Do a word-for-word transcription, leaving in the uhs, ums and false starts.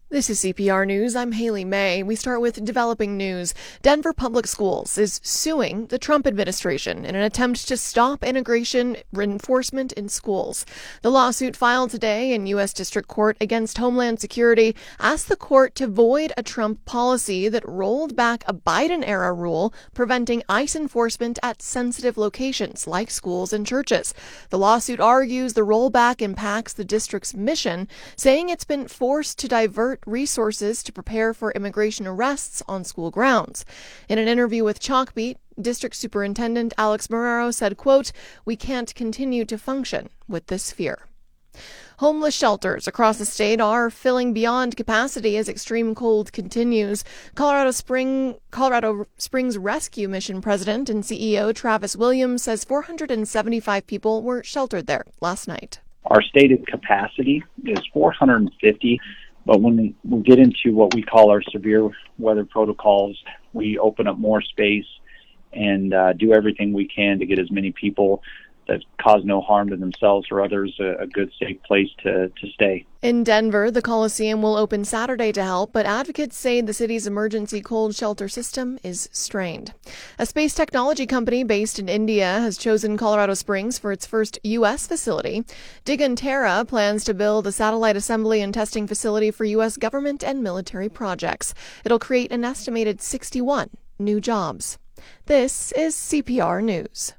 This is C P R News. I'm Haley May. We start with developing news. Denver Public Schools is suing the Trump administration in an attempt to stop immigration enforcement in schools. The lawsuit filed today in U S District Court against Homeland Security asked the court to void a Trump policy that rolled back a Biden-era rule preventing ICE enforcement at sensitive locations like schools and churches. The lawsuit argues the rollback impacts the district's mission, saying it's been forced to divert resources to prepare for immigration arrests on school grounds. In an interview with Chalkbeat, District Superintendent Alex Marrero said, quote, "We can't continue to function with this fear." Homeless shelters across the state are filling beyond capacity as extreme cold continues. Colorado Spring, Colorado Springs Rescue Mission President and C E O Travis Williams says four hundred seventy-five people were sheltered there last night. Our stated capacity is four hundred fifty. But when we get into what we call our severe weather protocols, we open up more space and uh, do everything we can to get as many people that cause no harm to themselves or others a, a good, safe place to, to stay. In Denver, the Coliseum will open Saturday to help, but advocates say the city's emergency cold shelter system is strained. A space technology company based in India has chosen Colorado Springs for its first U S facility. Digantara plans to build a satellite assembly and testing facility for U S government and military projects. It'll create an estimated sixty-one new jobs. This is C P R News.